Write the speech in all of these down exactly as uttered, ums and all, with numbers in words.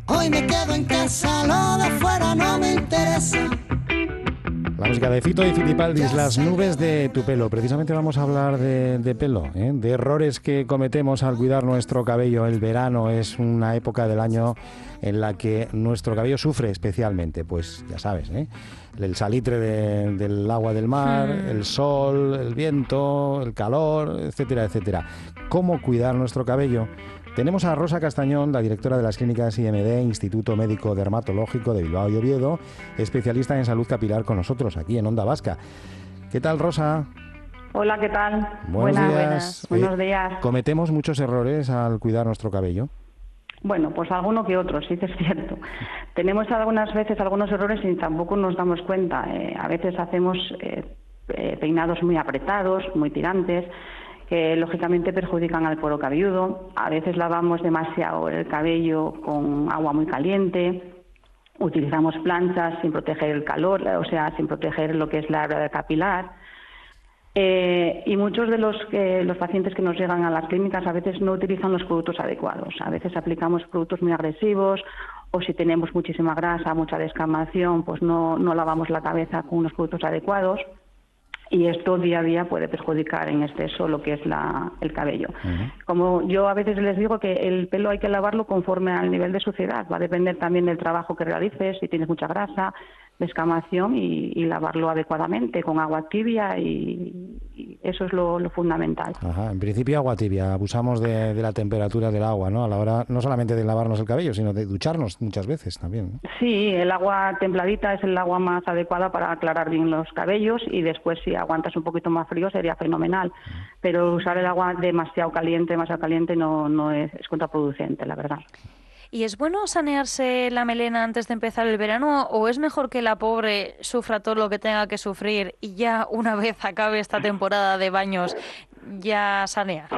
Hoy me quedo en casa, lo de fuera no me interesa. La música de Fito y Fitipaldis, Las nubes de tu pelo. Precisamente vamos a hablar de, de pelo, ¿eh? De errores que cometemos al cuidar nuestro cabello. El verano es una época del año en la que nuestro cabello sufre especialmente. Pues ya sabes, ¿eh? El salitre de, del agua del mar, hmm. el sol, el viento, el calor, etcétera, etcétera. ¿Cómo cuidar nuestro cabello? Tenemos a Rosa Castañón, la directora de las clínicas I M D, Instituto Médico Dermatológico de Bilbao y Oviedo, especialista en salud capilar con nosotros aquí en Onda Vasca. ¿Qué tal, Rosa? Hola, ¿qué tal? Buenos buenas, días. Buenas. Buenos días. Eh, ¿Cometemos muchos errores al cuidar nuestro cabello? Bueno, pues alguno que otro, sí que es cierto. Tenemos algunas veces algunos errores y tampoco nos damos cuenta. Eh, a veces hacemos eh, eh, peinados muy apretados, muy tirantes, que lógicamente perjudican al cuero cabelludo. A veces lavamos demasiado el cabello con agua muy caliente, utilizamos planchas sin proteger el calor, o sea, sin proteger lo que es la hebra capilar. Eh, y muchos de los, que, los pacientes que nos llegan a las clínicas a veces no utilizan los productos adecuados. A veces aplicamos productos muy agresivos, o si tenemos muchísima grasa, mucha descamación, pues no, no lavamos la cabeza con unos productos adecuados. Y esto día a día puede perjudicar en exceso lo que es la, el cabello. Uh-huh. Como yo a veces les digo que el pelo hay que lavarlo conforme al nivel de suciedad. Va a depender también del trabajo que realices, si tienes mucha grasa, descamación, y, y lavarlo adecuadamente con agua tibia, y, y eso es lo, lo fundamental. Ajá. En principio agua tibia. Abusamos de, de la temperatura del agua, ¿no? A la hora no solamente de lavarnos el cabello, sino de ducharnos muchas veces también, ¿no? Sí, el agua templadita es el agua más adecuada para aclarar bien los cabellos, y después si aguantas un poquito más frío sería fenomenal. Pero usar el agua demasiado caliente, demasiado caliente no, no es, es contraproducente, la verdad. ¿Y es bueno sanearse la melena antes de empezar el verano, o es mejor que la pobre sufra todo lo que tenga que sufrir y ya una vez acabe esta temporada de baños ya sanear?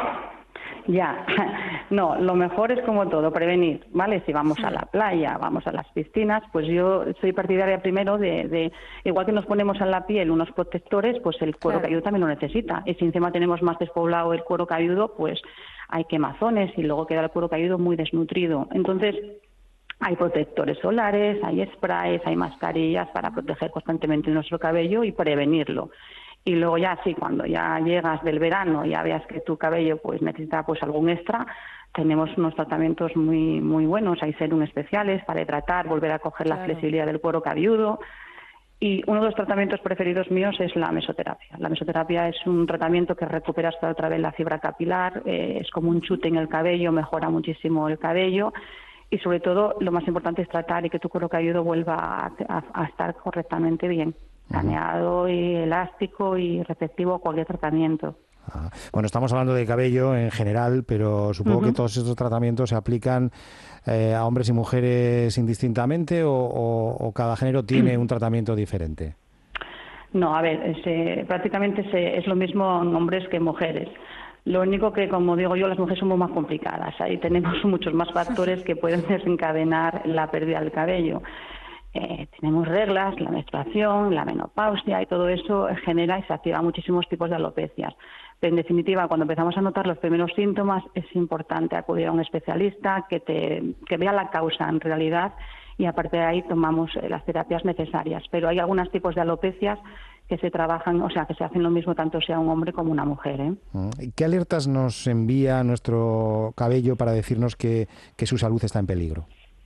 Ya, no, lo mejor es como todo, prevenir, ¿vale? Si vamos a la playa, vamos a las piscinas, pues yo soy partidaria primero de, de igual que nos ponemos en la piel unos protectores, pues el cuero claro. cabelludo también lo necesita. Y si encima tenemos más despoblado el cuero cabelludo, pues hay quemazones y luego queda el cuero cabelludo muy desnutrido. Entonces, hay protectores solares, hay sprays, hay mascarillas para proteger constantemente nuestro cabello y prevenirlo. Y luego ya sí, cuando ya llegas del verano, ya veas que tu cabello pues necesita pues algún extra, tenemos unos tratamientos muy muy buenos. Hay serum especiales para hidratar, volver a coger claro. la flexibilidad del cuero cabelludo. Y uno de los tratamientos preferidos míos es la mesoterapia. La mesoterapia es un tratamiento que recupera hasta otra vez la fibra capilar, eh, es como un chute en el cabello, mejora muchísimo el cabello. Y sobre todo, lo más importante es tratar y que tu cuero cabelludo vuelva a, a, a estar correctamente bien, saneado y elástico y receptivo a cualquier tratamiento. Ah, bueno, estamos hablando de cabello en general, pero supongo uh-huh. que todos estos tratamientos se aplican eh, a hombres y mujeres indistintamente, o, o, o cada género tiene un tratamiento diferente. No, a ver, es, prácticamente se, es lo mismo en hombres que en mujeres. Lo único que, como digo yo, las mujeres somos más complicadas. Ahí tenemos muchos más factores que pueden desencadenar la pérdida del cabello. Eh, tenemos reglas, la menstruación, la menopausia, y todo eso genera y se activa muchísimos tipos de alopecias. Pero en definitiva, cuando empezamos a notar los primeros síntomas, es importante acudir a un especialista que, te, que vea la causa en realidad, y a partir de ahí tomamos las terapias necesarias. Pero hay algunos tipos de alopecias que se trabajan, o sea, que se hacen lo mismo tanto sea un hombre como una mujer, ¿eh? ¿Qué alertas nos envía nuestro cabello para decirnos que, que su salud está en peligro?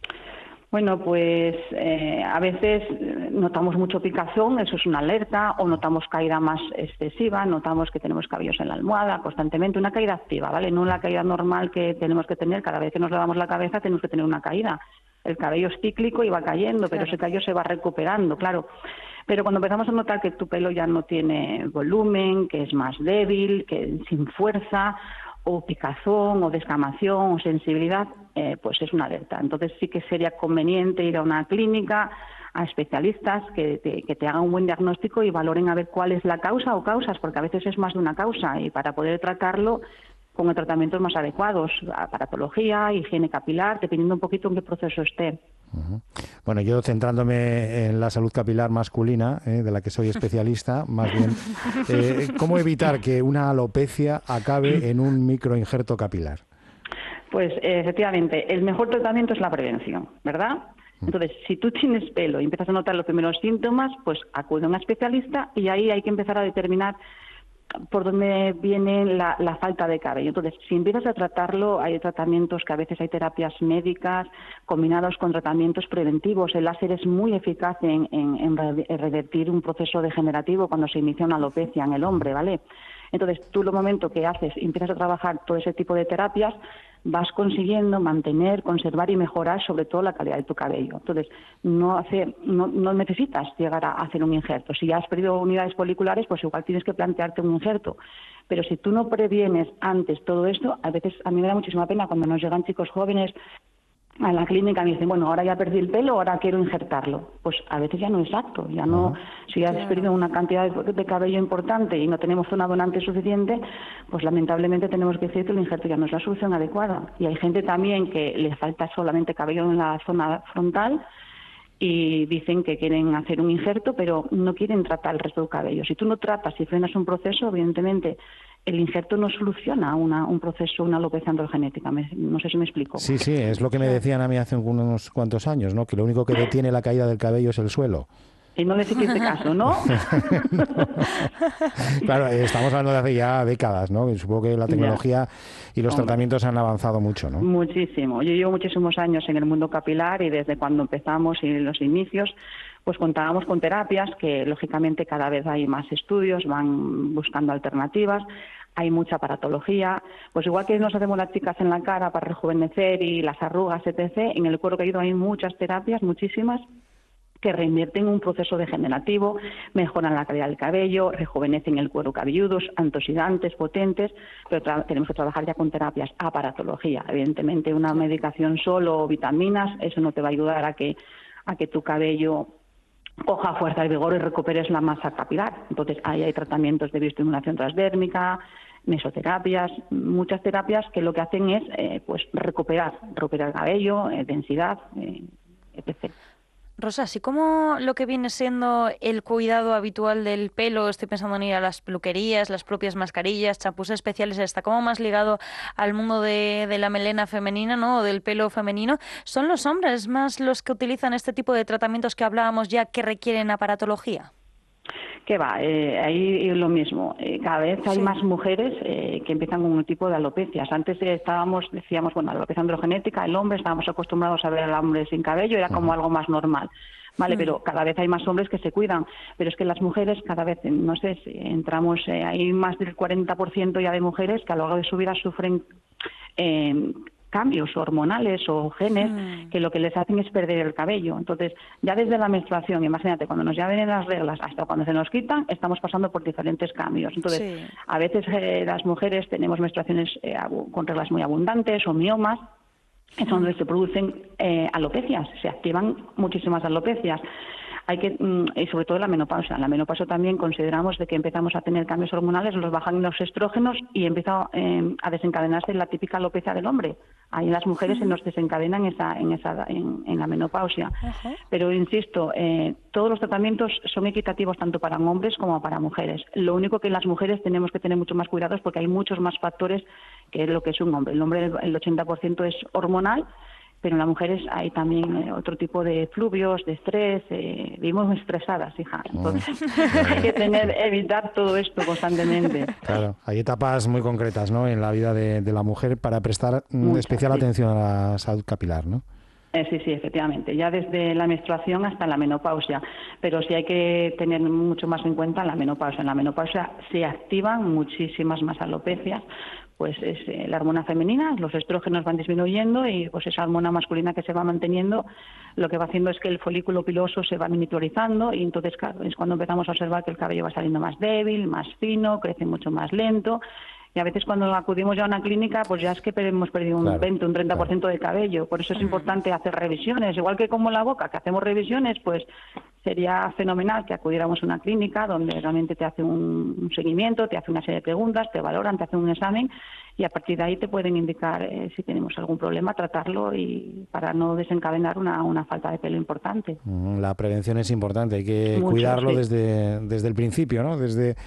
Bueno, pues eh, a veces notamos mucho picazón, eso es una alerta, o notamos caída más excesiva, notamos que tenemos cabellos en la almohada constantemente, una caída activa, ¿vale? No la caída normal que tenemos que tener, cada vez que nos lavamos la cabeza tenemos que tener una caída. El cabello es cíclico y va cayendo, pero ese cabello se va recuperando, claro. Pero cuando empezamos a notar que tu pelo ya no tiene volumen, que es más débil, que sin fuerza, o picazón, o descamación, o sensibilidad, eh, pues es una alerta. Entonces sí que sería conveniente ir a una clínica, a especialistas que te, que te hagan un buen diagnóstico y valoren a ver cuál es la causa o causas, porque a veces es más de una causa, y para poder tratarlo con tratamientos más adecuados, aparatología, higiene capilar, dependiendo un poquito en qué proceso esté. Uh-huh. Bueno, yo centrándome en la salud capilar masculina, eh, de la que soy especialista, más bien, eh, ¿cómo evitar que una alopecia acabe en un microinjerto capilar? Pues eh, efectivamente, el mejor tratamiento es la prevención, ¿verdad? Entonces, si tú tienes pelo y empiezas a notar los primeros síntomas, pues acude a un especialista y ahí hay que empezar a determinar por dónde viene la, la falta de cabello. Entonces, si empiezas a tratarlo, hay tratamientos que a veces hay terapias médicas combinados con tratamientos preventivos. El láser es muy eficaz en, en, en revertir un proceso degenerativo cuando se inicia una alopecia en el hombre, ¿vale? Entonces, tú lo momento que haces, empiezas a trabajar todo ese tipo de terapias, vas consiguiendo mantener, conservar y mejorar sobre todo la calidad de tu cabello. Entonces, no hace, no, no necesitas llegar a hacer un injerto. Si ya has perdido unidades foliculares, pues igual tienes que plantearte un injerto. Pero si tú no previenes antes todo esto, a veces a mí me da muchísima pena cuando nos llegan chicos jóvenes a la clínica y me dicen, bueno, ahora ya perdí el pelo, ahora quiero injertarlo. Pues a veces ya no es apto, ya no, uh-huh. si has claro. perdido una cantidad de, de cabello importante y no tenemos zona donante suficiente, pues lamentablemente tenemos que decir que el injerto ya no es la solución adecuada. Y hay gente también que le falta solamente cabello en la zona frontal y dicen que quieren hacer un injerto, pero no quieren tratar el resto del cabello. Si tú no tratas y frenas un proceso, evidentemente el injerto no soluciona una, un proceso, una alopecia androgenética. Me, no sé si me explico. Sí, sí, es lo que me decían a mí hace unos cuantos años, ¿no? Que lo único que detiene la caída del cabello es el suelo. Y no les hiciste caso, ¿no? no. Claro, estamos hablando de hace ya décadas, ¿no? Supongo que la tecnología ya. y los Hombre. tratamientos han avanzado mucho, ¿no? Muchísimo. Yo llevo muchísimos años en el mundo capilar y desde cuando empezamos y los inicios, pues contábamos con terapias que, lógicamente, cada vez hay más estudios, van buscando alternativas. Hay mucha aparatología, pues igual que nos hacemos las chicas en la cara para rejuvenecer y las arrugas, etcétera, en el cuero cabelludo hay muchas terapias, muchísimas, que reinvierten un proceso degenerativo, mejoran la calidad del cabello, rejuvenecen el cuero cabelludo, antioxidantes potentes, pero tra- tenemos que trabajar ya con terapias, aparatología. Evidentemente, una medicación solo o vitaminas, eso no te va a ayudar a que, a que tu cabello coja fuerza y vigor y recuperes la masa capilar. Entonces, ahí hay tratamientos de bioestimulación transdérmica, mesoterapias, muchas terapias que lo que hacen es eh, pues recuperar, recuperar el cabello, eh, densidad, eh, etcétera. Rosa, así como lo que viene siendo el cuidado habitual del pelo, estoy pensando en ir a las peluquerías, las propias mascarillas, champús especiales, está como más ligado al mundo de, de la melena femenina, ¿no? O del pelo femenino. ¿Son los hombres más los que utilizan este tipo de tratamientos que hablábamos ya que requieren aparatología? Que va, eh, ahí lo mismo. Eh, cada vez hay sí. más mujeres eh, que empiezan con un tipo de alopecias. Antes eh, estábamos, decíamos, bueno, alopecia androgenética, el hombre, estábamos acostumbrados a ver al hombre sin cabello, era como uh-huh. algo más normal. Vale, mm. pero cada vez hay más hombres que se cuidan. Pero es que las mujeres cada vez, no sé, si entramos, eh, hay más del cuarenta por ciento ya de mujeres que a lo largo de su vida sufren eh, cambios hormonales o genes mm. que lo que les hacen es perder el cabello. Entonces, ya desde la menstruación, imagínate, cuando nos ya vienen las reglas hasta cuando se nos quitan, estamos pasando por diferentes cambios. Entonces, sí. a veces eh, las mujeres tenemos menstruaciones eh, con reglas muy abundantes o miomas, es donde se producen eh, alopecias, se activan muchísimas alopecias. Hay que, y sobre todo la menopausia. La menopausia también consideramos de que empezamos a tener cambios hormonales, los bajan los estrógenos y empieza eh, a desencadenarse la típica alopecia del hombre. Ahí en las mujeres uh-huh. se nos desencadena en esa, en esa, en, en la menopausia. Uh-huh. Pero insisto, eh, todos los tratamientos son equitativos tanto para hombres como para mujeres. Lo único que en las mujeres tenemos que tener mucho más cuidados porque hay muchos más factores que lo que es un hombre. El hombre el ochenta por ciento es hormonal, pero en las mujeres hay también eh, otro tipo de fluvios, de estrés, eh, vivimos muy estresadas, hija. Entonces oh. hay que tener, evitar todo esto constantemente. Claro, hay etapas muy concretas, ¿no?, en la vida de, de la mujer para prestar Muchas, especial sí. atención a la salud capilar, ¿no? Eh, sí, sí, efectivamente, ya desde la menstruación hasta la menopausia, pero sí hay que tener mucho más en cuenta la menopausia. En la menopausia se activan muchísimas más alopecias, pues es eh, la hormona femenina, los estrógenos van disminuyendo y pues esa hormona masculina que se va manteniendo, lo que va haciendo es que el folículo piloso se va miniaturizando y entonces claro, es cuando empezamos a observar que el cabello va saliendo más débil, más fino, crece mucho más lento. Y a veces cuando acudimos ya a una clínica, pues ya es que hemos perdido un claro, veinte, un treinta por ciento claro. de cabello. Por eso es importante hacer revisiones. Igual que como la boca, que hacemos revisiones, pues sería fenomenal que acudiéramos a una clínica donde realmente te hace un, un seguimiento, te hace una serie de preguntas, te valoran, te hacen un examen y a partir de ahí te pueden indicar eh, si tenemos algún problema, tratarlo y para no desencadenar una, una falta de pelo importante. La prevención es importante, hay que Mucho, cuidarlo sí. desde, desde el principio, ¿no? Desde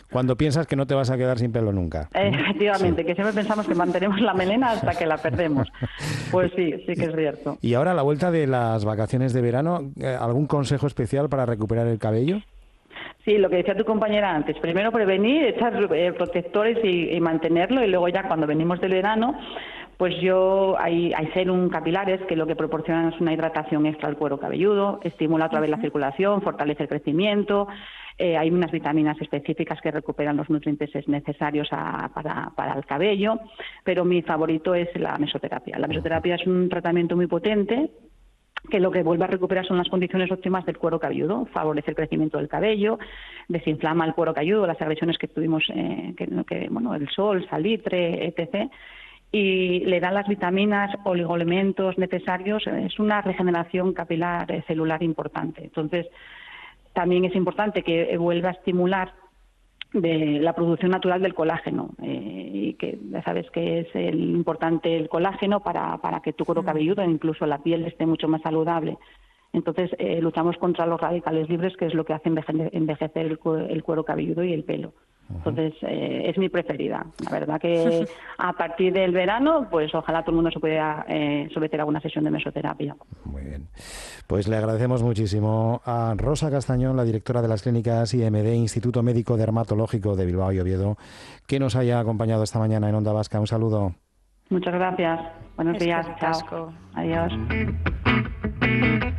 cuando piensas que no te vas a quedar sin pelo nunca. Eh, efectivamente, sí. Que siempre pensamos que mantenemos la melena hasta que la perdemos. Pues sí, sí que es cierto. Y ahora, a la vuelta de las vacaciones de verano, ¿algún consejo especial para recuperar el cabello? Sí, lo que decía tu compañera antes, primero prevenir, echar eh, protectores y, y mantenerlo, y luego ya cuando venimos del verano, pues yo hay, hay serum capilares que lo que proporcionan es una hidratación extra al cuero cabelludo, estimula otra vez la circulación, fortalece el crecimiento, eh, hay unas vitaminas específicas que recuperan los nutrientes necesarios a, para, para el cabello, pero mi favorito es la mesoterapia. La mesoterapia es un tratamiento muy potente que lo que vuelve a recuperar son las condiciones óptimas del cuero cabelludo, favorece el crecimiento del cabello, desinflama el cuero cabelludo, las agresiones que tuvimos, eh, que, que, bueno, el sol, salitre, etcétera, y le dan las vitaminas, oligoelementos necesarios, es una regeneración capilar eh, celular importante. Entonces, también es importante que vuelva a estimular de la producción natural del colágeno, eh, y que ya sabes que es el importante el colágeno para, para que tu cuero cabelludo, incluso la piel, esté mucho más saludable. Entonces eh, luchamos contra los radicales libres, que es lo que hace envejecer el, el cuero cabelludo y el pelo. Entonces eh, es mi preferida. La verdad que a partir del verano, pues ojalá todo el mundo se pueda eh, someter a alguna sesión de mesoterapia. Muy bien. Pues le agradecemos muchísimo a Rosa Castañón, la directora de las clínicas I M D, Instituto Médico Dermatológico de Bilbao y Oviedo, que nos haya acompañado esta mañana en Onda Vasca. Un saludo. Muchas gracias. Buenos días. Chao. Adiós.